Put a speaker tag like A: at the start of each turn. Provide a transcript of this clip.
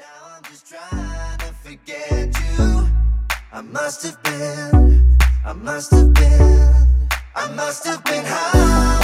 A: Now I'm just trying to forget you. I must have been high.